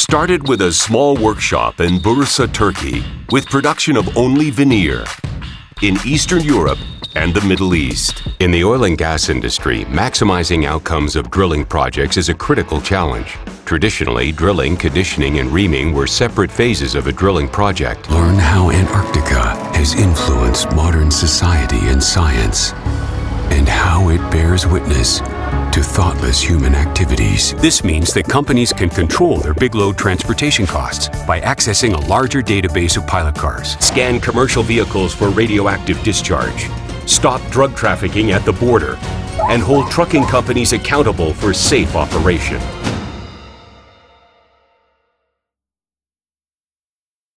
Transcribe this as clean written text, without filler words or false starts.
started with a small workshop in Bursa, Turkey, with production of only veneer in Eastern Europe and the Middle East. In the oil and gas industry, maximizing outcomes of drilling projects is a critical challenge. Traditionally, drilling, conditioning, and reaming were separate phases of a drilling project. Learn how Antarctica has influenced modern society and science, and how it bears witness to thoughtless human activities. This means that companies can control their big load transportation costs by accessing a larger database of pilot cars. Scan commercial vehicles for radioactive discharge. Stop drug trafficking at the border. And hold trucking companies accountable for safe operation.